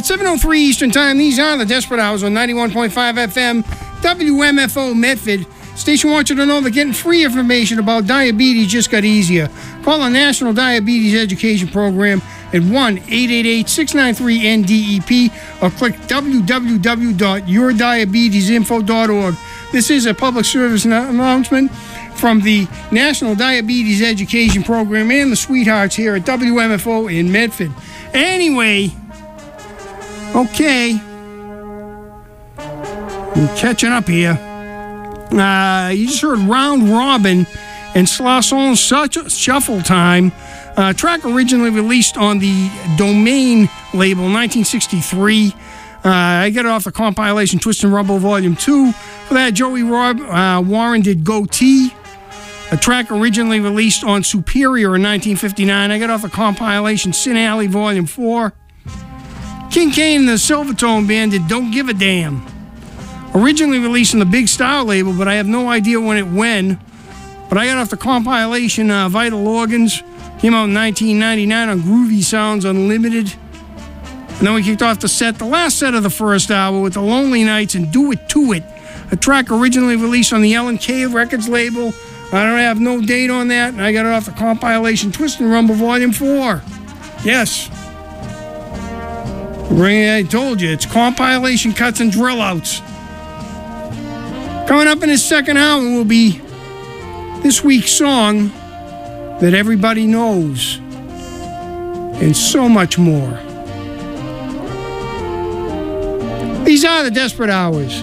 7:03 Eastern Time. These are the Desperate Hours on 91.5 FM, WMFO Medford. Station wants you to know that getting free information about diabetes just got easier. Call the National Diabetes Education Program at 1-888-693-NDEP or click www.yourdiabetesinfo.org. This is a public service announcement from the National Diabetes Education Program and the sweethearts here at WMFO in Medford. Anyway, okay, I'm catching up here. You just heard Round Robin and Slarson's Shuffle Time. Track originally released on the Domain label, 1963. I got it off the compilation Twist and Rumble Volume 2. For that, Joey Warren did Goatee. A track originally released on Superior in 1959. I got off the compilation Sin Alley Volume 4. King Kane and the Silvertone Band did Don't Give a Damn. Originally released on the Big Star label, but I have no idea when it went. But I got off the compilation Vital Organs. Came out in 1999 on Groovy Sounds Unlimited. And then we kicked off the last set of the first hour with The Lonely Nights and Do It To It. A track originally released on the L&K Records label. I don't have no date on that. And I got it off the compilation Twist and Rumble Volume 4. Yes. I told you, it's compilation cuts and drill outs. Coming up in his second hour will be this week's song that everybody knows, and so much more. These are the Desperate Hours.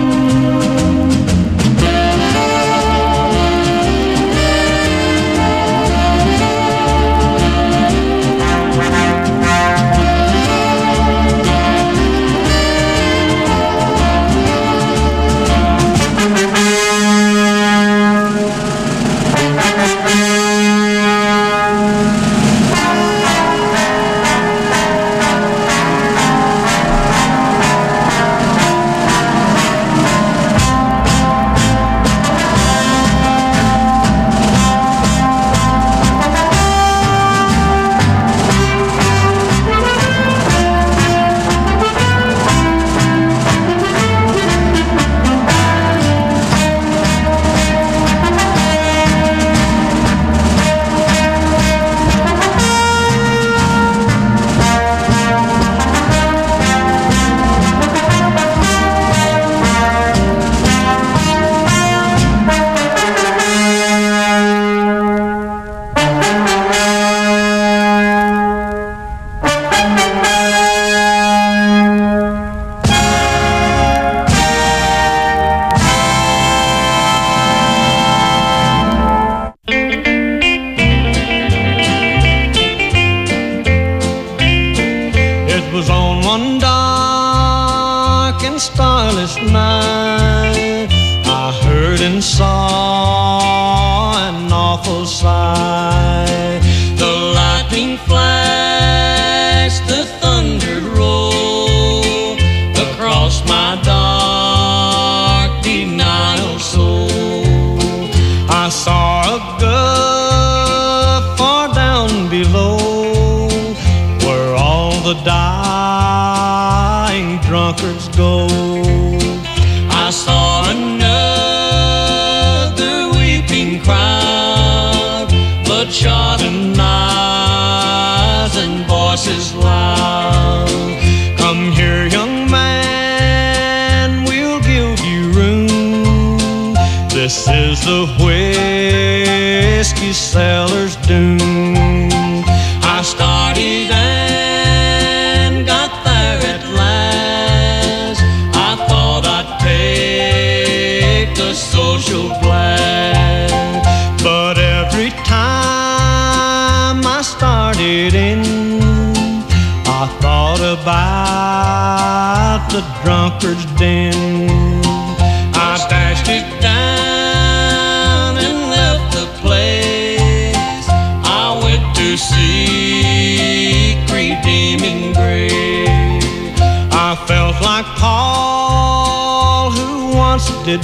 Did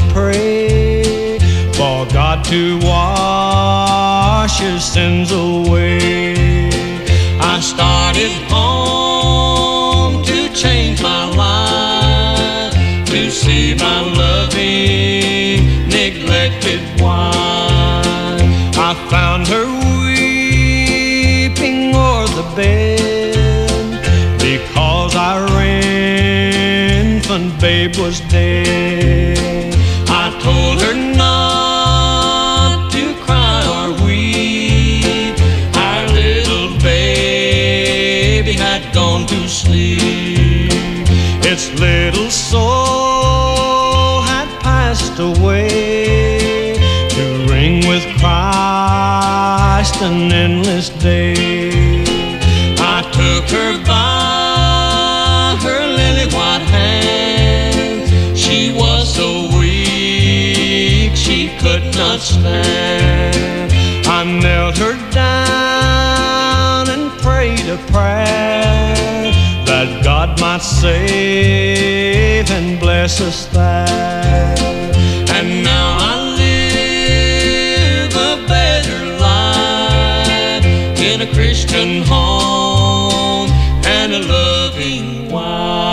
pray for God to wash his sins away. I started home to change my life, to see my loving, neglected wife. I found her weeping o'er the bed because our infant babe was dead. I told her not to cry or weep. Our little baby had gone to sleep. Its little soul had passed away to ring with Christ an endless day. I took her by her lily white hands. She was so weak she could not stand. I knelt her down and prayed a prayer that God might save and bless us there. And now I live a better life in a Christian home and a loving wife.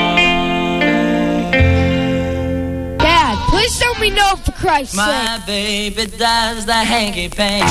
Dad, please let me know for Christ's sake. My baby does the hanky panky.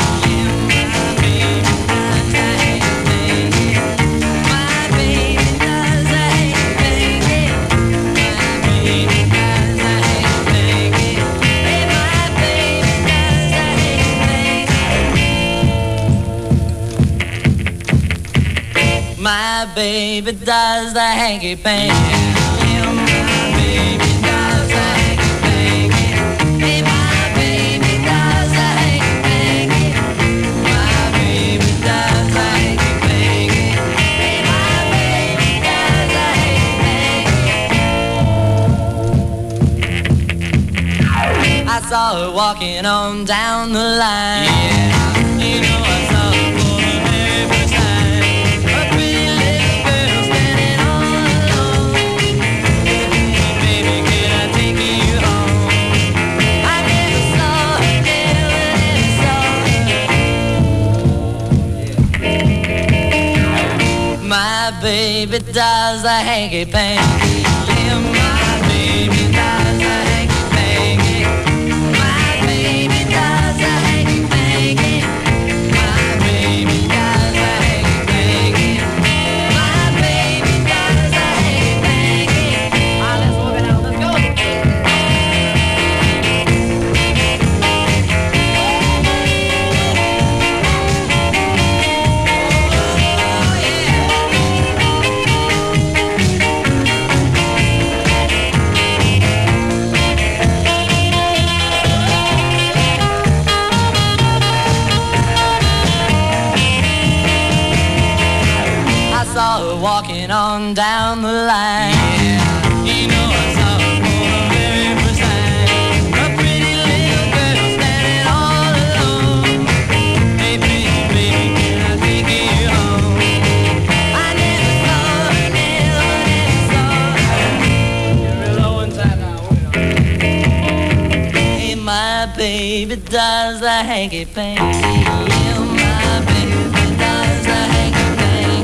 My baby does the hanky panky. My baby does the hanky panky. Hey, my baby does the hanky panky. My baby does the hanky panky. Hey, my baby does the hanky panky. I saw her walking on down the line. Yeah, you know I saw her for the very first time. My baby does the hanky panky. Yeah, my baby does the hanky panky. My baby does the hanky panky. My baby does the hanky panky. My baby does the hanky panky. All right, let's move it out. Let's go. Saw her walking on down the line. Yeah, you know I saw her for the very first time. A pretty little girl standing all alone. Hey, baby, baby, can I take you home? I never saw her, never saw her. You're real low inside now. Hey, my baby does the hanky panky. Yeah, my baby does the hanky panky.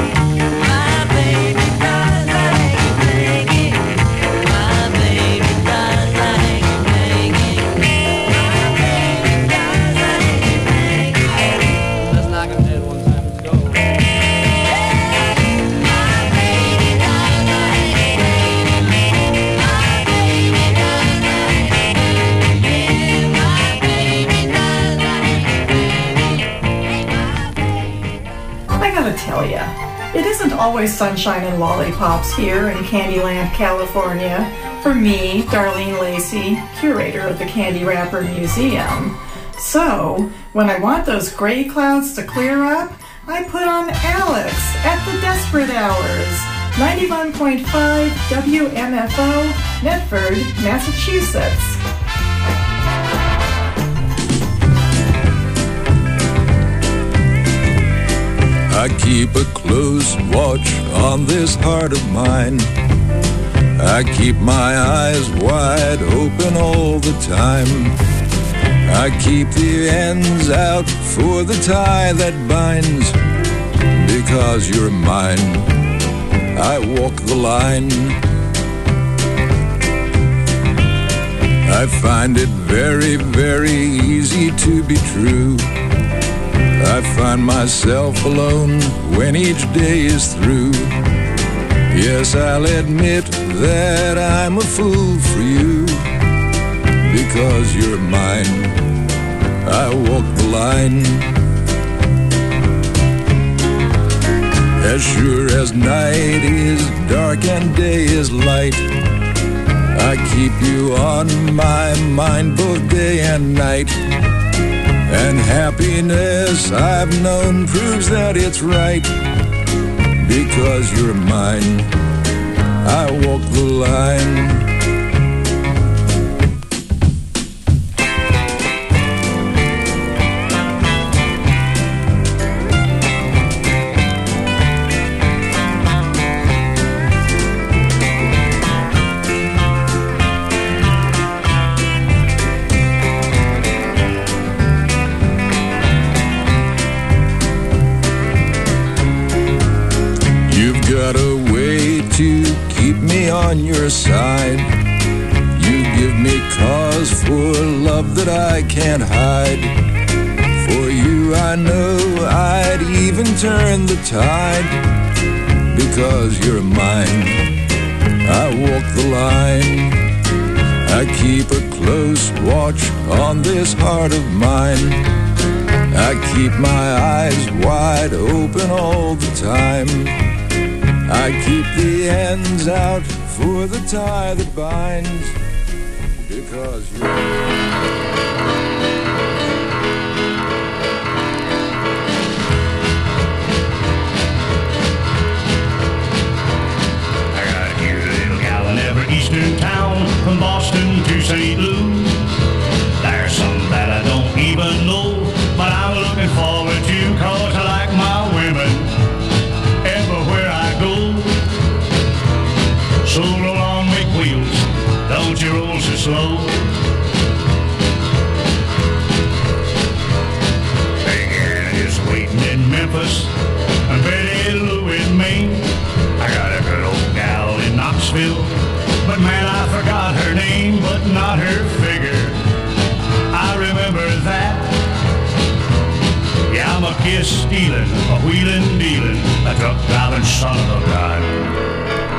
Tell ya, it isn't always sunshine and lollipops here in Candyland, California. For me, Darlene Lacey, curator of the Candy Wrapper Museum. So, when I want those gray clouds to clear up, I put on Alex at the Desperate Hours. 91.5 WMFO, Medford, Massachusetts. I keep a close watch on this heart of mine. I keep my eyes wide open all the time. I keep the ends out for the tie that binds because you're mine. I walk the line. I find it very, very easy to be true. I find myself alone when each day is through. Yes, I'll admit that I'm a fool for you, because you're mine. I walk the line. As sure as night is dark and day is light, I keep you on my mind both day and night. And happiness I've known proves that it's right, because you're mine. I walk the line. Got a way to keep me on your side. You give me cause for love that I can't hide. For you I know I'd even turn the tide, because you're mine. I walk the line. I keep a close watch on this heart of mine. I keep my eyes wide open all the time. I keep the ends out for the tie that binds, because you're... I got a cute little gal in every eastern town, from Boston to St. Louis. There's some that I don't even know, but I'm looking forward to, cause I like my women everywhere I go. So roll on, make wheels, don't you roll so slow. Big Ann is waiting in Memphis, and Betty Lou in Maine. I got a good old gal in Knoxville, but man, I forgot her name, but not her figure. I remember that. Yeah, I'm a kiss stealing, a wheeling dealing, a truck driving son of a gun.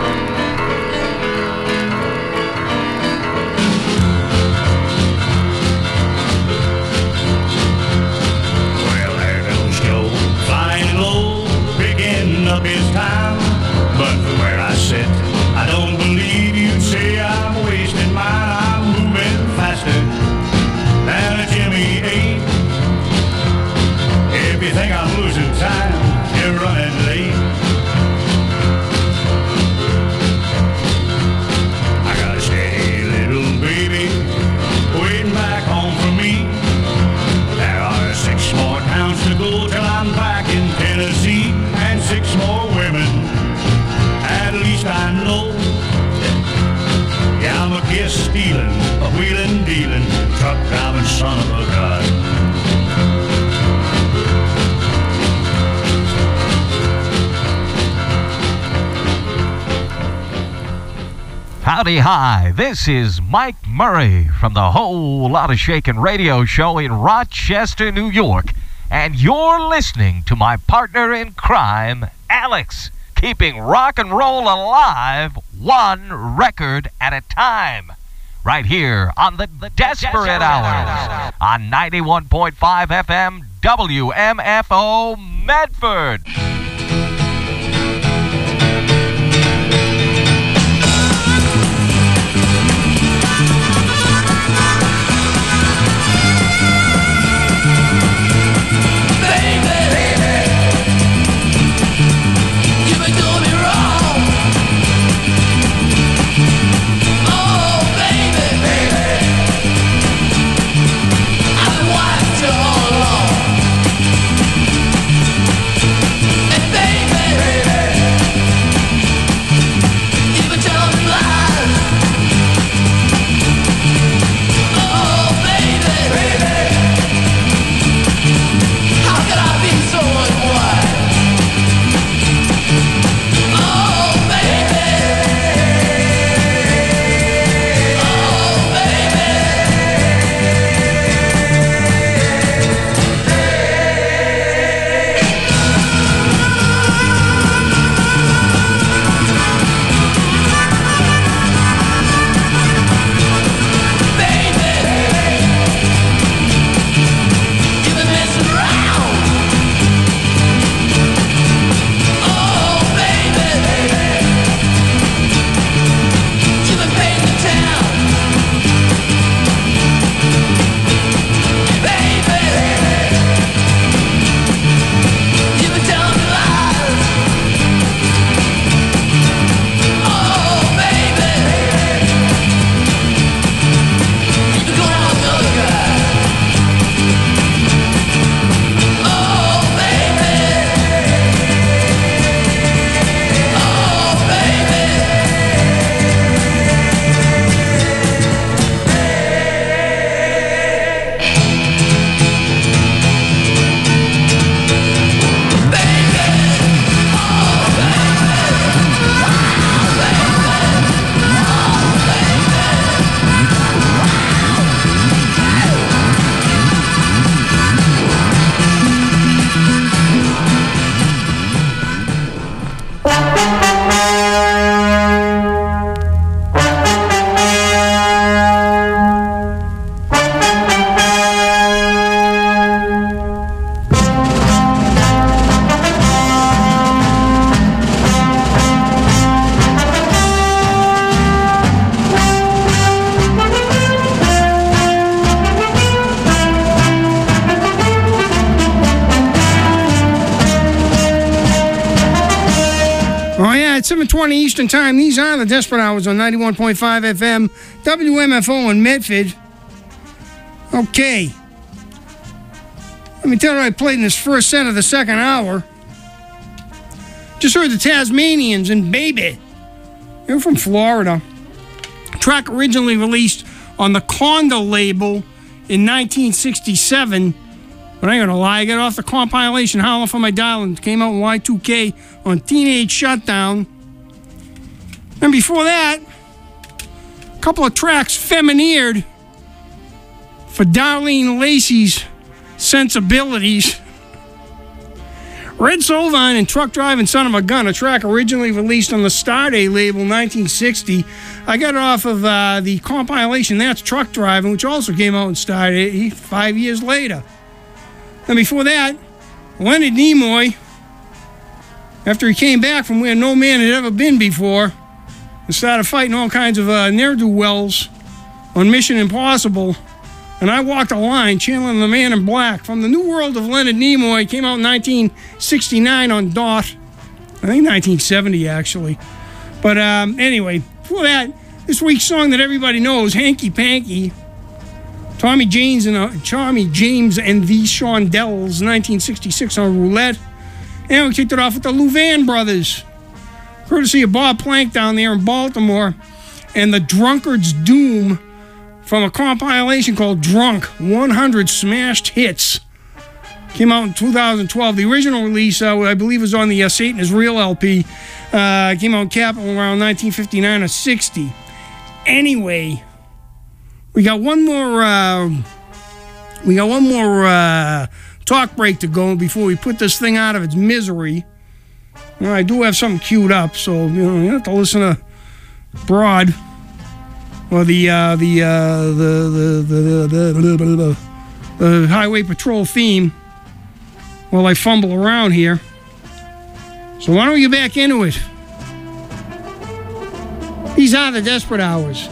Up his time, but from where I sit, I don't believe you'd say I'm wasting mine. I'm moving faster than a Jimmy 8. If you think I'm losing time, you're running late. I got a steady little baby waiting back home for me. There are 6 more towns to go till I'm back in Tennessee. 6 more women, at least I know. Yeah, I'm a kiss stealing, a wheeling dealing, truck driving son of a gun. Howdy hi, this is Mike Murray from the Whole Lotta Shakin' radio show in Rochester, New York. And you're listening to my partner in crime, Alex, keeping rock and roll alive one record at a time. Right here on the Desperate Hours on 91.5 FM WMFO Medford. And at 7:20 Eastern Time. These are the Desperate Hours on 91.5 FM, WMFO in Medford. Okay. Let me tell you what I played in this first set of the second hour. Just heard the Tasmanians and Baby. They're from Florida. Track originally released on the Conda label in 1967. But I ain't gonna lie, I got off the compilation Howling for My Darling. Came out in Y2K on Teenage Shutdown. And before that, a couple of tracks femineered for Darlene Lacey's sensibilities. Red Solvine and Truck Driving Son of a Gun, a track originally released on the Starday label 1960. I got it off of the compilation That's Truck Driving, which also came out in Starday 5 years later. And before that, Leonard Nimoy, after he came back from where no man had ever been before and started fighting all kinds of ne'er-do-wells on Mission Impossible, and I Walked a Line, channeling the Man in Black from the New World of Leonard Nimoy, came out in 1969 on DOT. I think 1970, actually. But anyway, before that, this week's song that everybody knows, Hanky Panky, Tommy James and the Shondells, 1966 on Roulette. And we kicked it off with the Louvain Brothers, courtesy of Bob Plank down there in Baltimore, and the Drunkard's Doom from a compilation called Drunk, 100 Smashed Hits. Came out in 2012. The original release, I believe, was on the Satan is Real LP. Came out in Capitol around 1959 or 60. Anyway, we got one more talk break to go before we put this thing out of its misery. Well, I do have something queued up, so you have to listen to Broad or the Highway Patrol theme while I fumble around here. So why don't we get back into it? These are the Desperate Hours.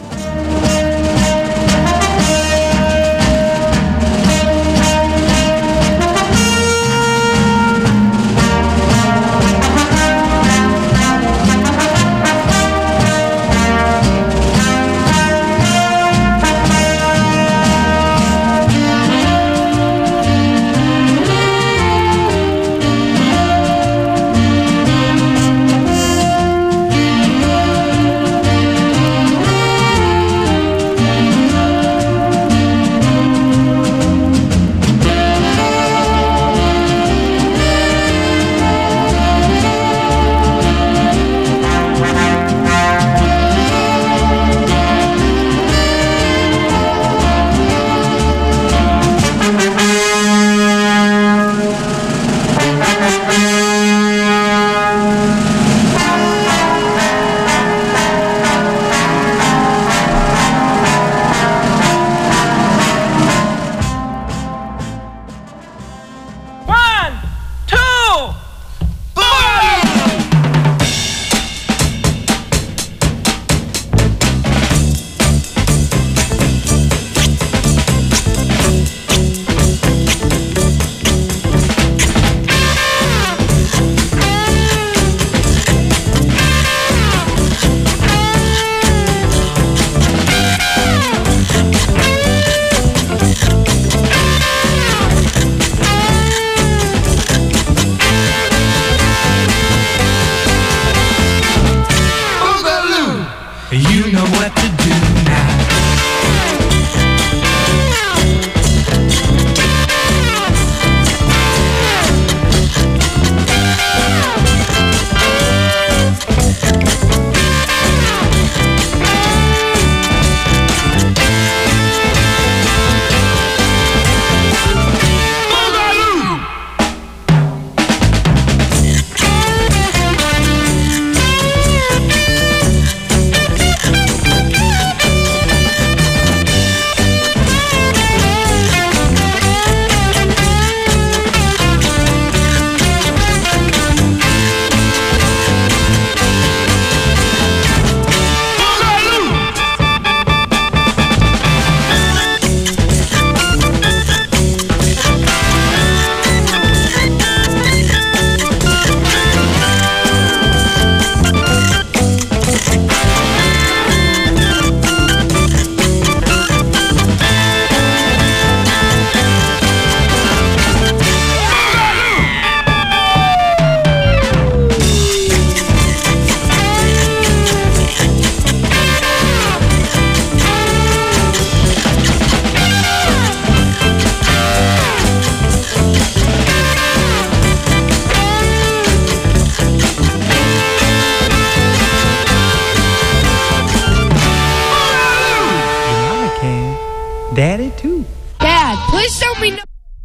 Daddy, too. Dad, please tell me no.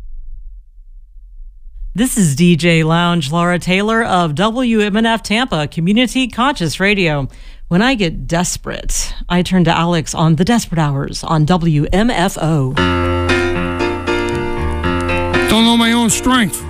This is DJ Lounge Laura Taylor of WMNF Tampa Community Conscious Radio. When I get desperate, I turn to Alex on The Desperate Hours on WMFO. Don't know my own strength.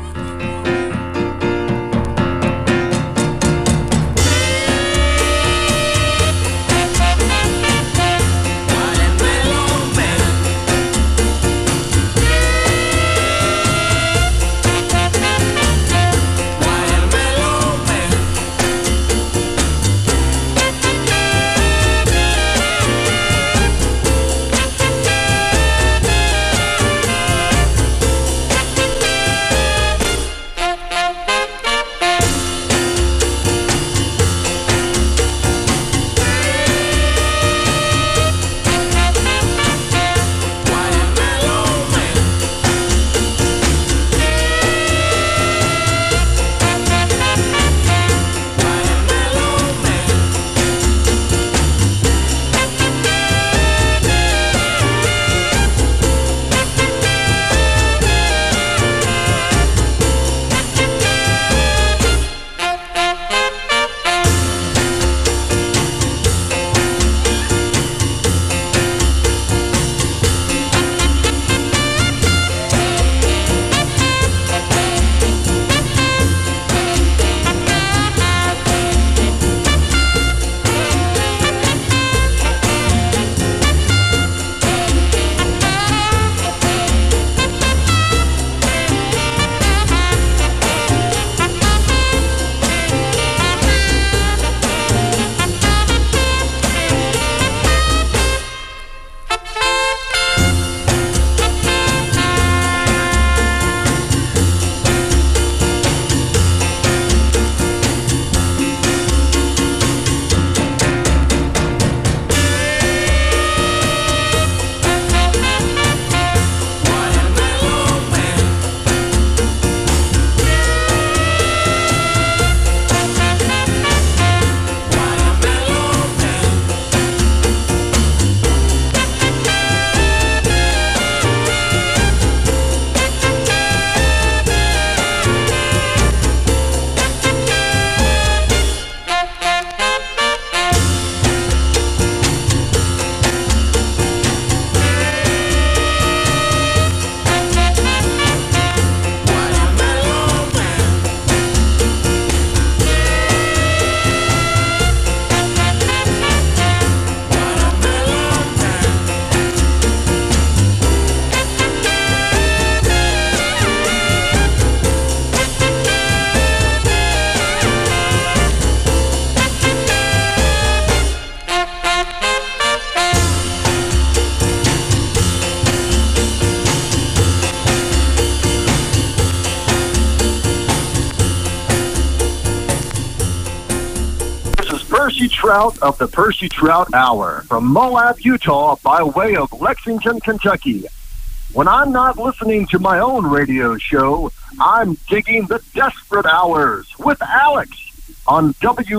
Trout of the Percy Trout Hour from Moab, Utah, by way of Lexington, Kentucky. When I'm not listening to my own radio show, I'm digging the Desperate Hours with Alex on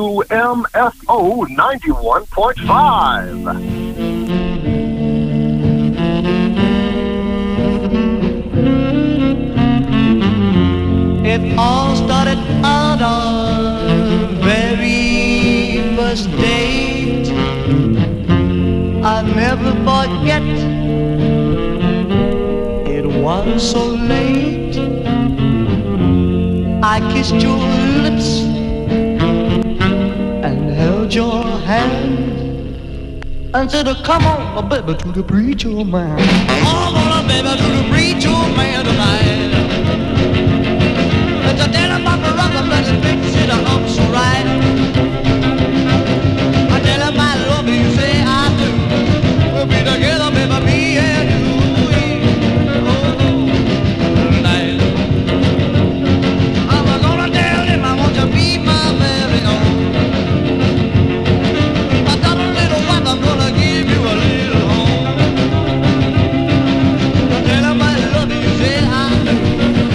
WMFO 91.5. It all started on our very first date. I'll never forget. It was so late. I kissed your lips and held your hand and said, come on, my baby, to the preacher man. Come on, baby, to the preacher man tonight. Let's tell him about the rubber, let's fix it up so right. I tell him I love you, you say I do. We'll be together, baby, me and you. Oh, tonight. I'm gonna tell him I want to be my very own. I got a little wife, I'm gonna give you a little home. I tell him I love you, you say I do.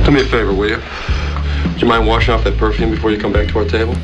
Do me a favor, will you? Would you mind washing off that perfume before you come back to our table?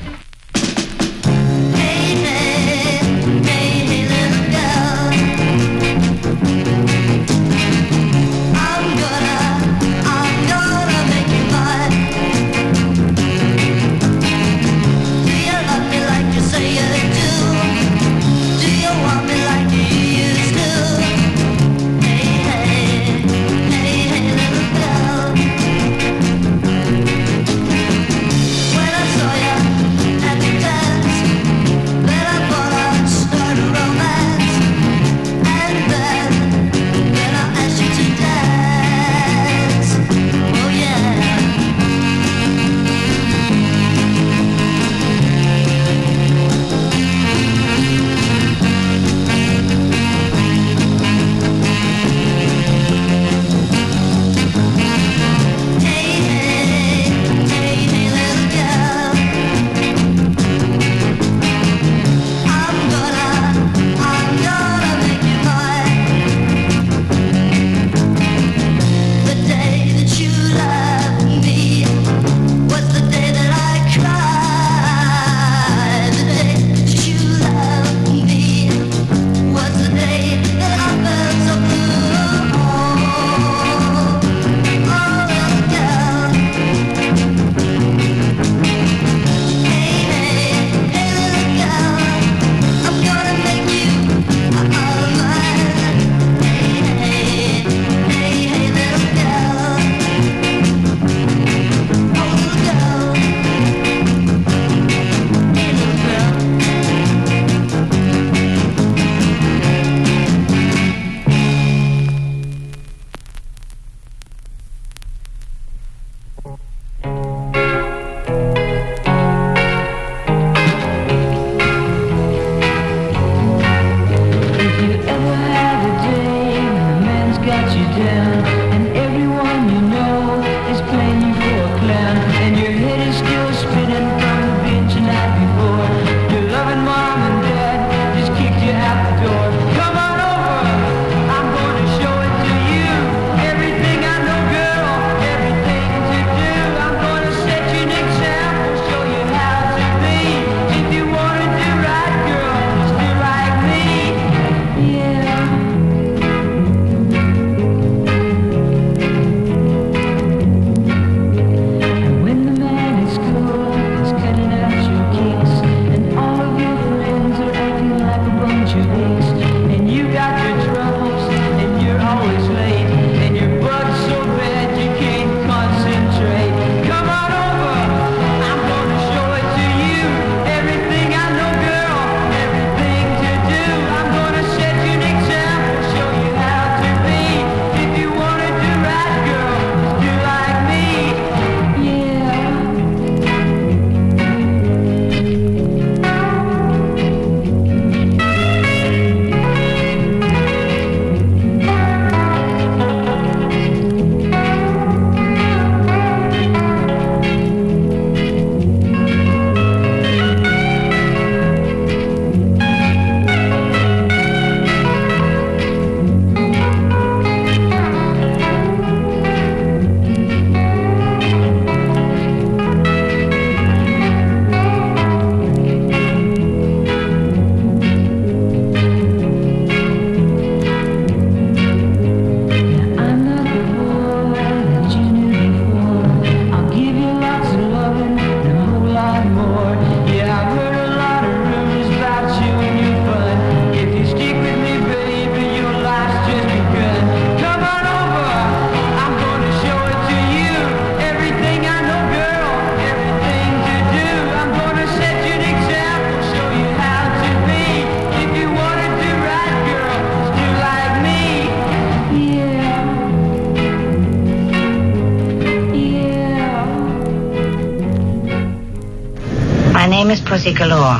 name is Pussy Galore.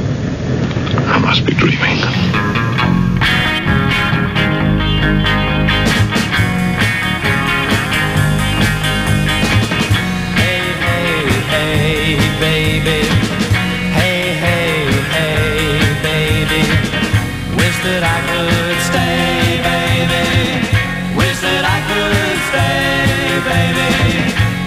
I must be dreaming. Hey, hey, hey, baby. Hey, hey, hey, baby. Wish that I could stay, baby. Wish that I could stay, baby.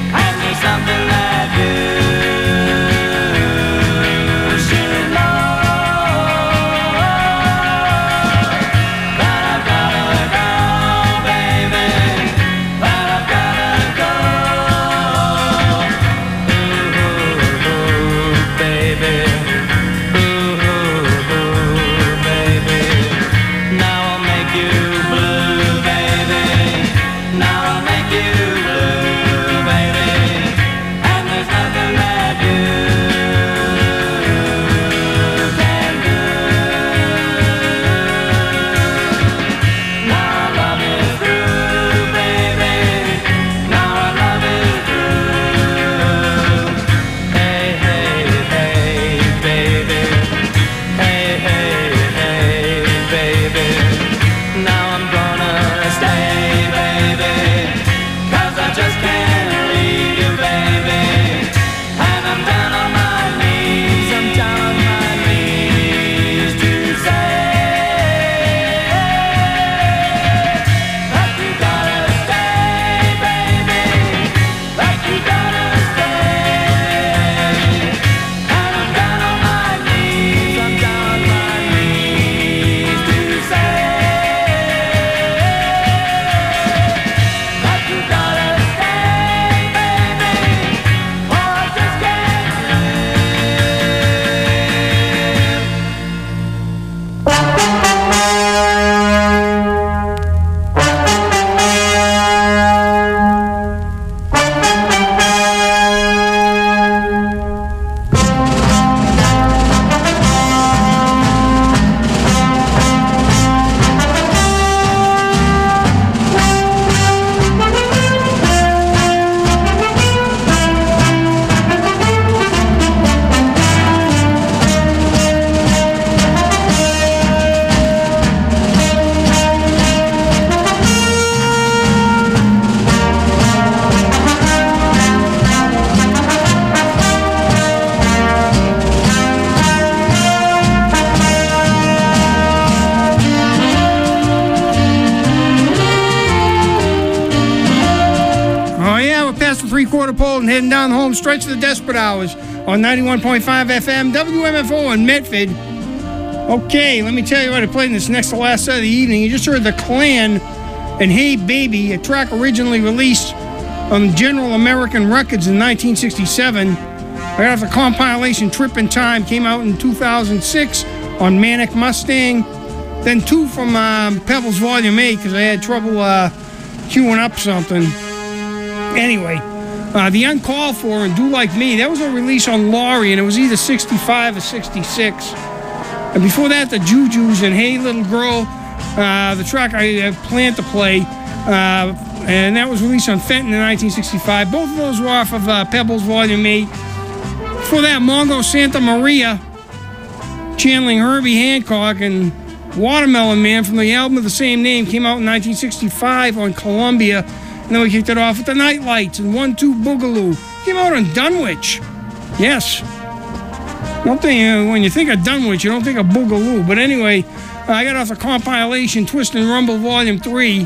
north past the three-quarter pole and heading down the home stretch of the Desperate Hours on 91.5 FM, WMFO in Medford. Okay, let me tell you what I played in this next to last set of the evening. You just heard The Clan and Hey Baby, a track originally released on General American Records in 1967. Right after the compilation Trip in Time came out in 2006 on Manic Mustang. Then two from Pebbles Volume 8 because I had trouble queuing up something. Anyway, The Uncalled For and Do Like Me, that was a release on Laurie, and it was either 65 or 66. And before that, the Jujus and Hey Little Girl, the track I planned to play, and that was released on Fenton in 1965. Both of those were off of Pebbles Volume 8. Before that, Mongo Santa Maria, channeling Herbie Hancock, and Watermelon Man from the album of the same name came out in 1965 on Columbia. And then we kicked it off with the Night Lights and 1-2 Boogaloo. Came out on Dunwich. Yes. When you think of Dunwich, you don't think of Boogaloo. But anyway, I got off the compilation Twist and Rumble Volume 3.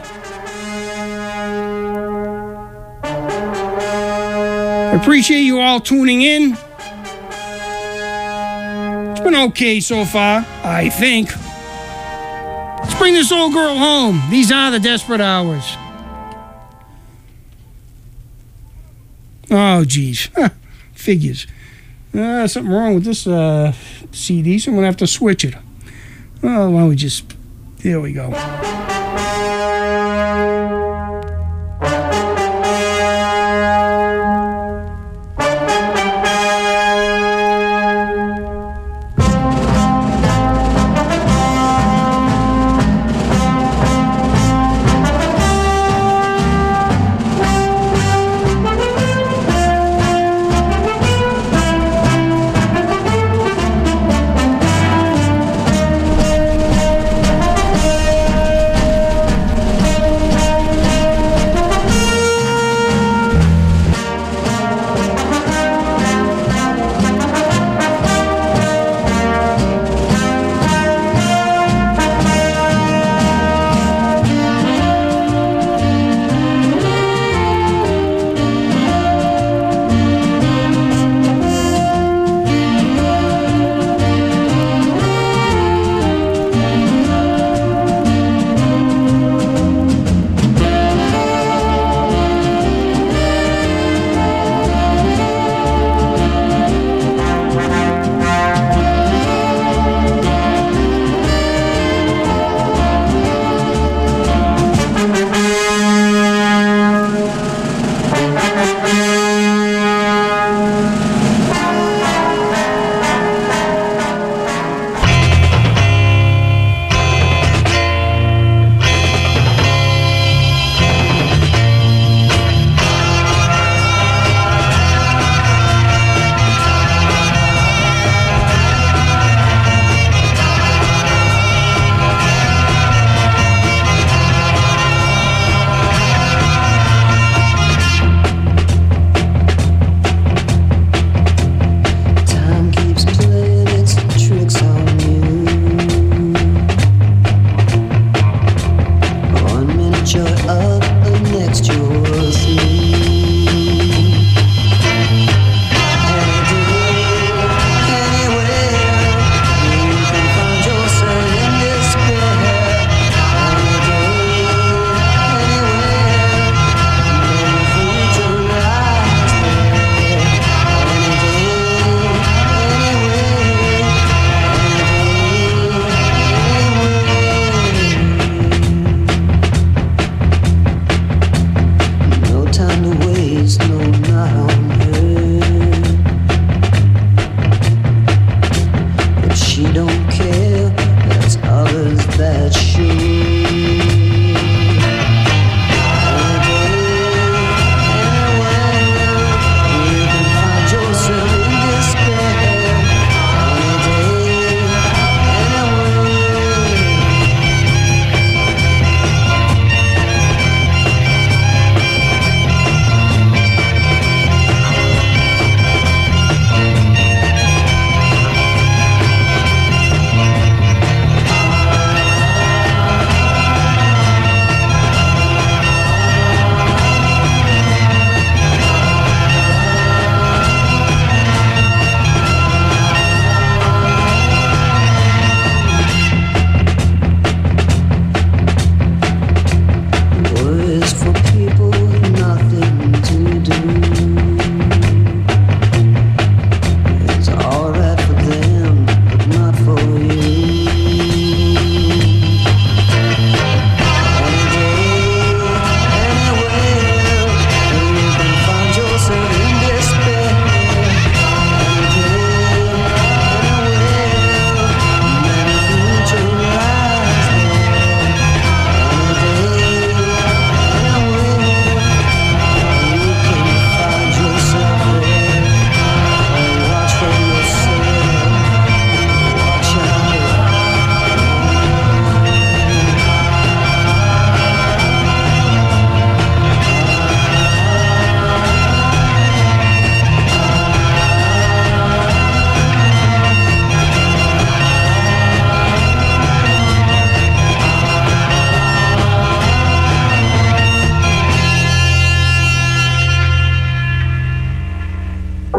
I appreciate you all tuning in. It's been okay so far, I think. Let's bring this old girl home. These are the Desperate Hours. Oh, geez. Figures. Something wrong with this CD, so I'm going to have to switch it. Oh, why don't we just... There we go.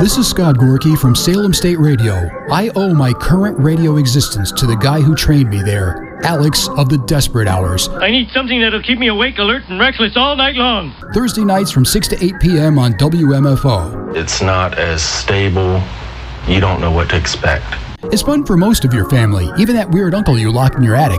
This is Scott Gorky from Salem State Radio. I owe my current radio existence to the guy who trained me there, Alex of the Desperate Hours. I need something that'll keep me awake, alert, and restless all night long. Thursday nights from 6 to 8 p.m. on WMFO. It's not as stable. You don't know what to expect. It's fun for most of your family, even that weird uncle you locked in your attic.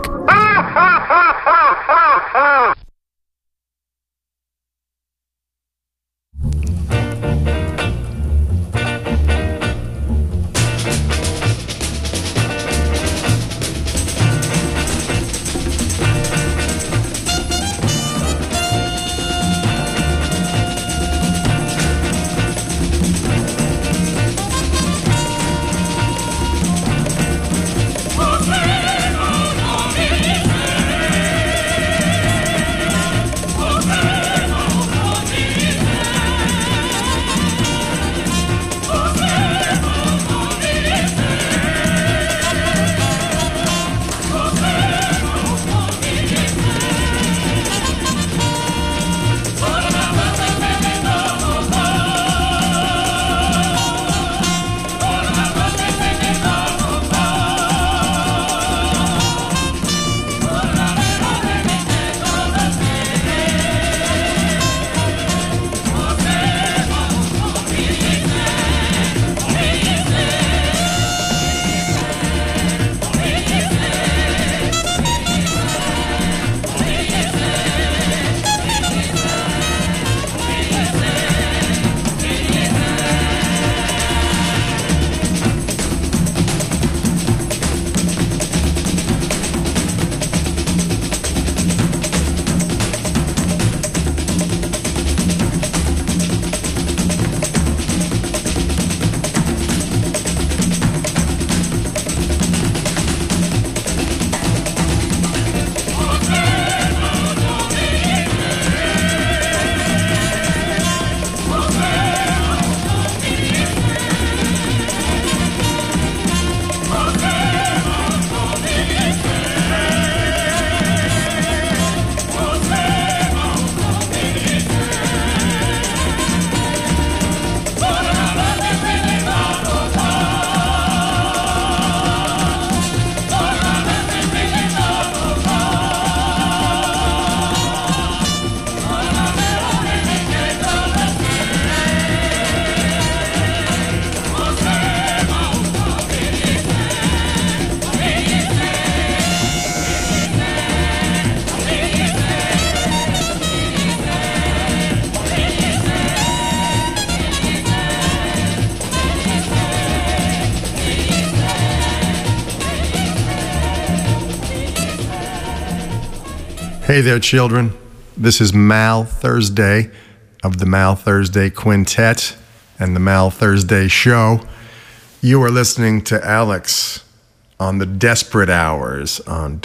Hey there, children. This is Mal Thursday of the Mal Thursday Quintet and the Mal Thursday Show. You are listening to Alex on the Desperate Hours on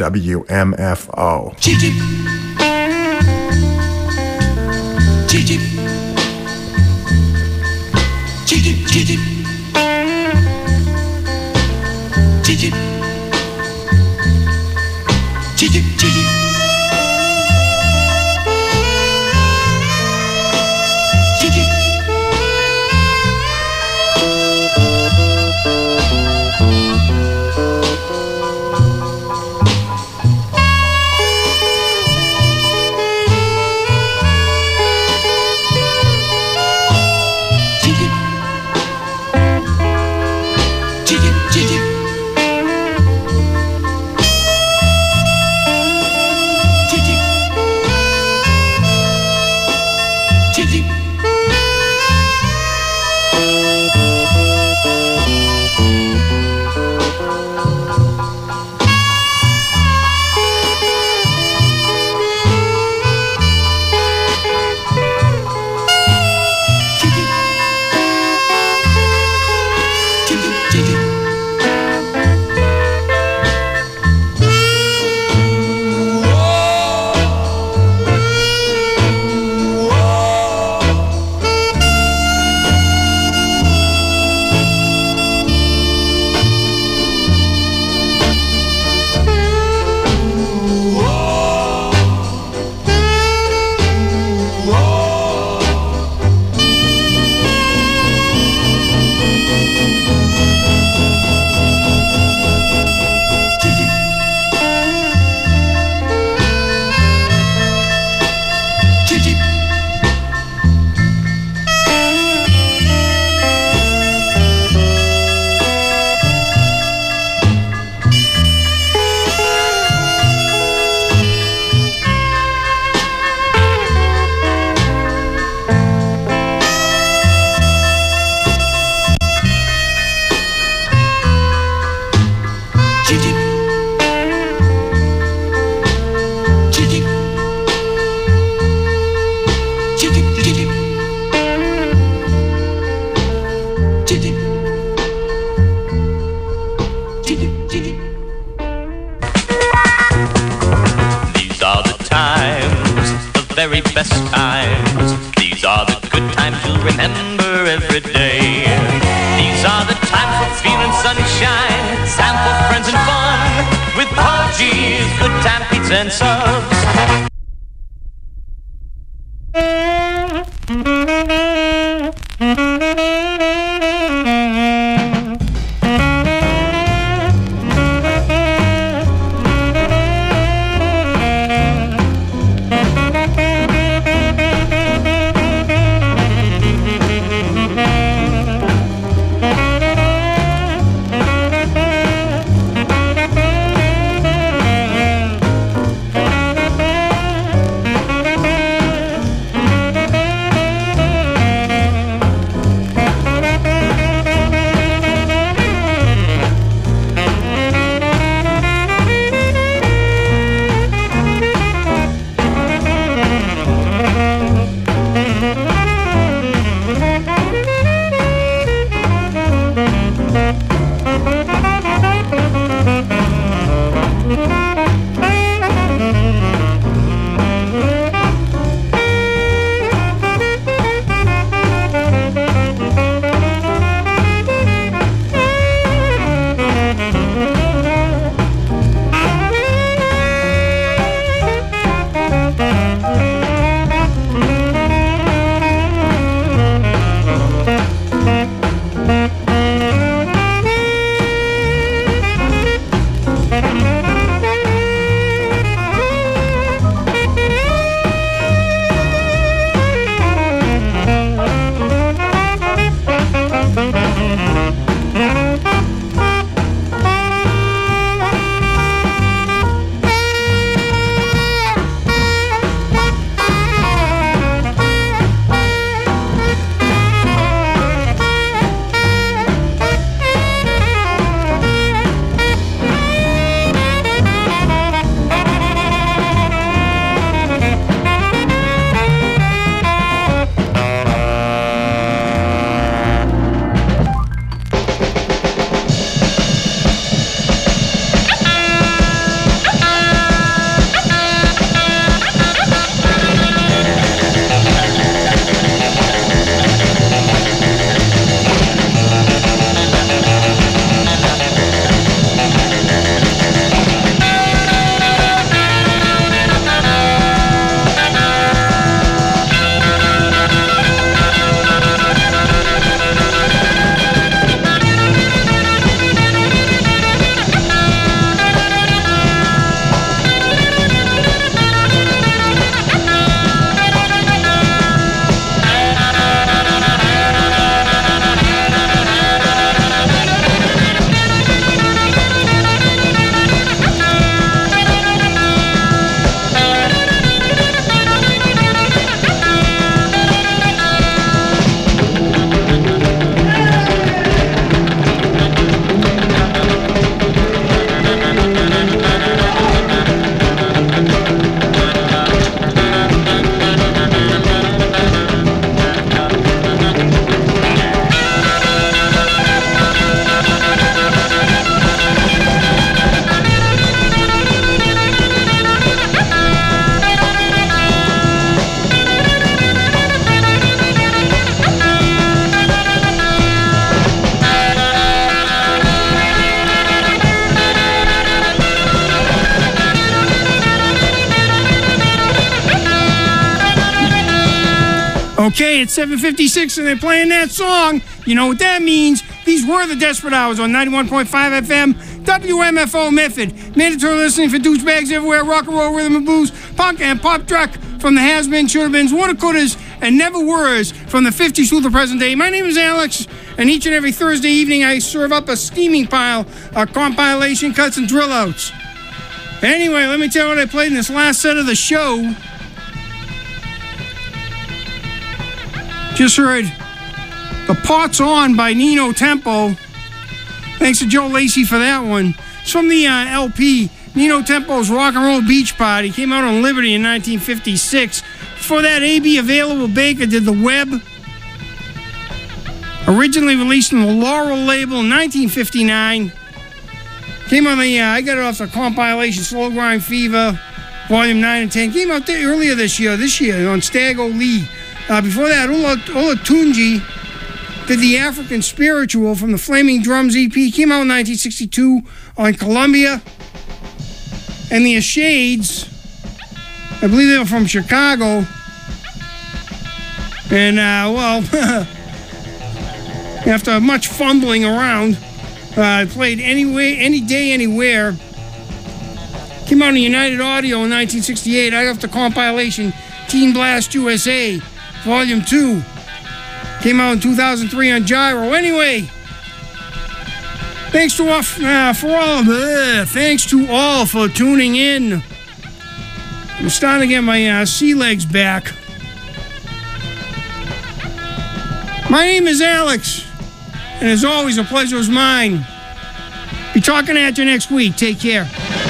WMFO. Chip, chip. Chip, chip. Chip, chip, chip, chip. Chip, chip. Chip, chip, chip, chip. best times. These are the good times you'll remember every day. These are the times for feeling sunshine, time for friends and fun, with Paul G's Good Time Pizza and Subs. Okay, it's 7:56 and they're playing that song. You know what that means. These were the Desperate Hours on 91.5 FM, WMFO Method. Mandatory listening for douchebags everywhere, rock and roll, rhythm and blues, punk and pop truck from the has-been, should-have-beens, water-cooters, and never-were's from the 50s through the present day. My name is Alex, and each and every Thursday evening I serve up a steaming pile of compilation cuts and drill-outs. Anyway, let me tell you what I played in this last set of the show. Just heard The Pot's On by Nino Tempo. Thanks to Joe Lacey for that one. It's from the LP, Nino Tempo's Rock and Roll Beach Party. Came out on Liberty in 1956. Before that, A.B. Available Baker did The Web. Originally released on the Laurel label in 1959. Came on the, I got it off the compilation Slow Grind Fever, Volume 9 and 10. Came out there earlier this year on Stag O'Lee. Before that, Olatunji did the African Spiritual from the Flaming Drums EP. Came out in 1962 on Columbia. And the Shades, I believe they were from Chicago. And, after much fumbling around, played Any Day, Anywhere. Came out on United Audio in 1968. I got the compilation Teen Blast USA, Volume 2. Came out in 2003 on Gyro. Anyway, thanks to all for tuning in. I'm starting to get my sea legs back. My name is Alex, and as always, a pleasure is mine. Be talking at you next week. Take care.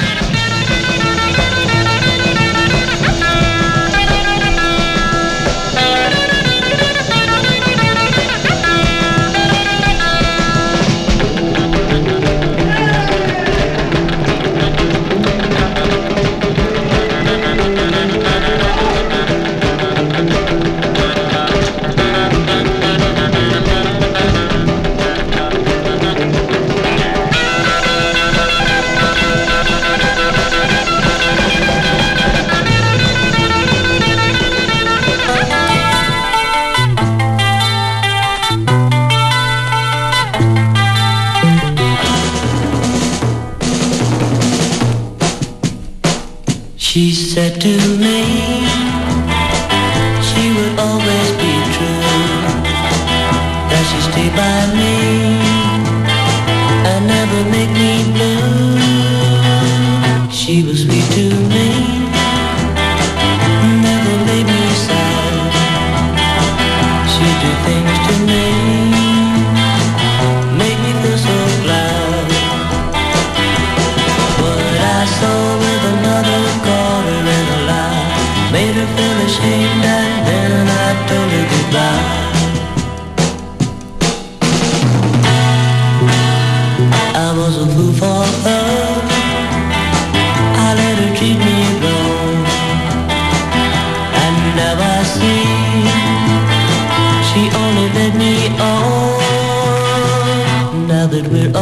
She said to me, she would always be true, that she'd stay by me and never make me blue. She was sweet to me, never made me sad. She'd do things to me, make me feel so glad. What I saw with another made her feel ashamed, and then I told her goodbye. I was a fool for her, I let her treat me wrong, and now I see she only led me on. Now that we're